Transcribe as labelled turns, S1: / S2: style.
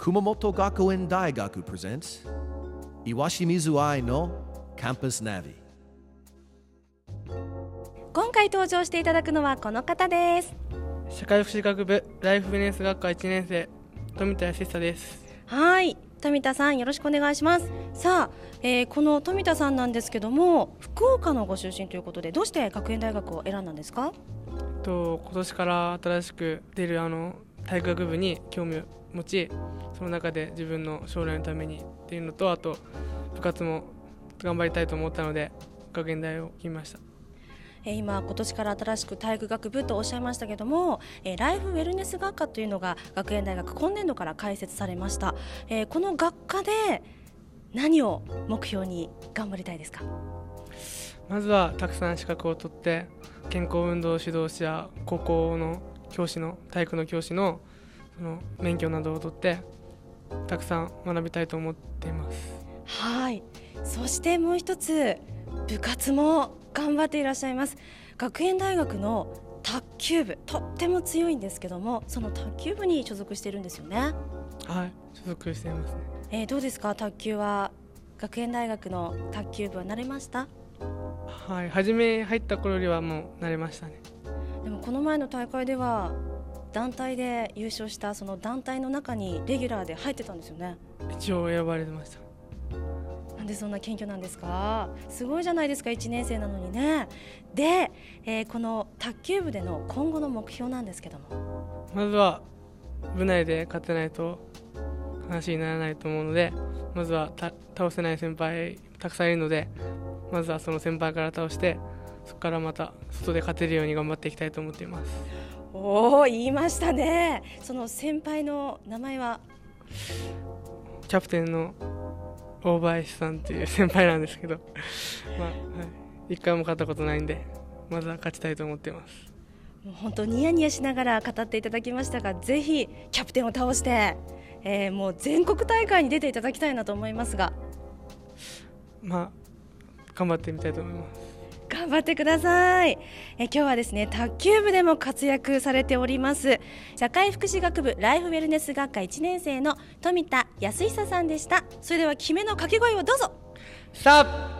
S1: 熊本学園大学 presents 岩清水愛の Campus Navi。
S2: 今回登場していただくのはこの方です。
S3: 社会福祉学部ライフビジネス学科1年生富田康久です。
S2: はい、富田さんよろしくお願いします。さあ、この富田さんなんですけども、福岡のご出身ということで、どうして学園大学を選んだんですか？
S3: 今年から新しく出る体育学部に興味を持ち、その中で自分の将来のためにっていうのと、あと部活も頑張りたいと思ったので学園大を決めました。
S2: 今年から新しく体育学部とおっしゃいましたけども、ライフウェルネス学科というのが学園大学今年度から開設されました。この学科で何を目標に頑張りたいですか？
S3: まずはたくさん資格を取って健康運動指導士や高校の教師の体育の教師のその免許などを取ってたくさん学びたいと思っています。
S2: はい、そしてもう一つ、部活も頑張っていらっしゃいます。学園大学の卓球部、とっても強いんですけども、その卓球部に所属しているんですよね。
S3: はい、所属していますね。
S2: どうですか、卓球は学園大学の卓球部は慣れました？
S3: はい、初め入った頃よりはもう慣れましたね。
S2: でもこの前の大会では団体で優勝した、その団体の中にレギュラーで入ってたんですよね。
S3: 一応選ばれてました。
S2: なんでそんな謙虚なんですか？すごいじゃないですか、1年生なのにね。で、この卓球部での今後の目標なんですけども、
S3: まずは部内で勝てないと話にならないと思うので、まずは倒せない先輩たくさんいるので、まずはその先輩から倒して、そこからまた外で勝てるように頑張っていきたいと思っています。
S2: おー、言いましたね。その先輩の名前は？
S3: キャプテンの大林さんという先輩なんですけど、一回も勝ったことないんで、まずは勝ちたいと思っています。
S2: もう本当ニヤニヤしながら語っていただきましたが、ぜひキャプテンを倒して、もう全国大会に出ていただきたいなと思いますが、
S3: 頑張ってみたいと思います。
S2: 頑張ってください。今日はですね、卓球部でも活躍されております社会福祉学部ライフウェルネス学科1年生の富田康久さんでした。それでは決めの掛け声をどうぞ。
S3: さあ